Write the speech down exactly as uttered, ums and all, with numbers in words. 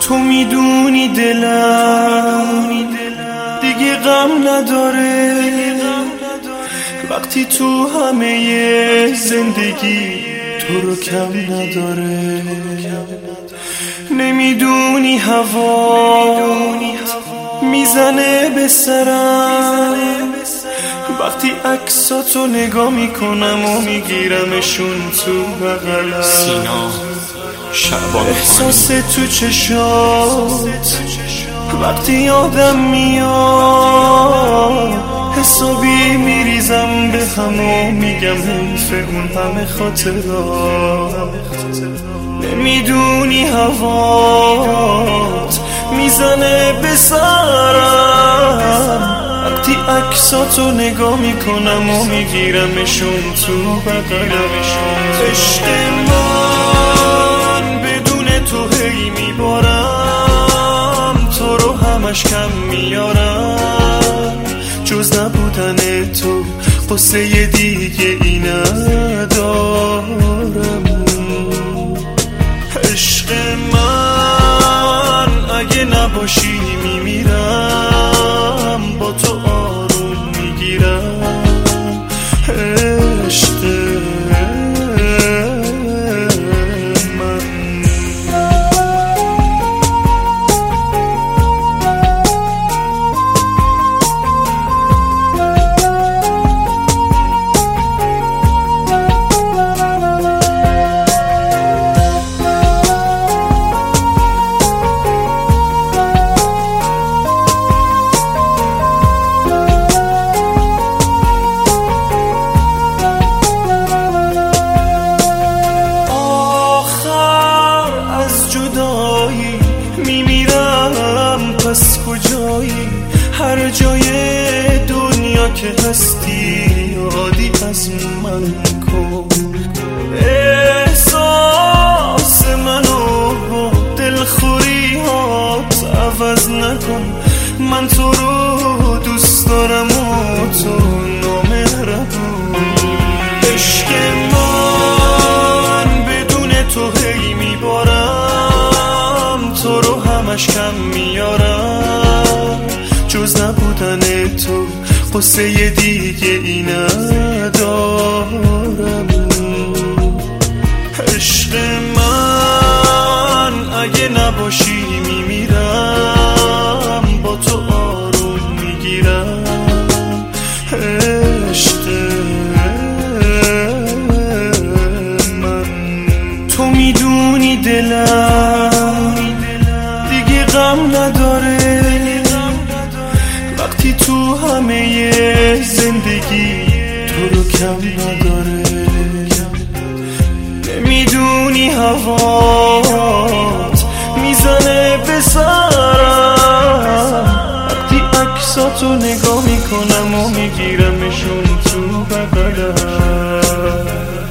تو میدونی دلم دیگه غم نداره وقتی تو همه زندگی تو رو کم نداره. نمیدونی هوا میزنه به سرم وقتی عکساتو نگاه میکنم و میگیرمشون تو بغلم. سینا شعبان احساس تو چشات وقتی یادم میاد حسابی میریزم به هم و میگم حیف اون همه خاطرات. نمیدونی هوات میزنه به سرم وقتی عکساتو نگاه میکنم و میگیرمشون تو بغلمشون. عشق من بدون تو هی میبارم تو رو همش کم میارم جز نبودن تو قصه دیگه ای ندارم. عشق من اگه نباشی میمیرم با تو آروم میگیرم. عشق پس کجایی هر جای دنیا که هستی یادی از من کن. احساس منو با دلخوریات عوض نکن من تو رو دوست دارم و تو نامهربون. عشق من بدون تو هی میبارم تو رو همش کم میارم جز نبودن تو قصه دیگه ای ندارم. عشق من اگه نباشی میمیرم با تو آروم میگیرم. عشق من تو میدونی دلم دیگه غم نداره وقتی تو همه زندگی تو رو کم نداره. نمیدونی هوات میزنه به سرم وقتی عکساتو نگاه میکنم و میگیرمشون تو بغلم.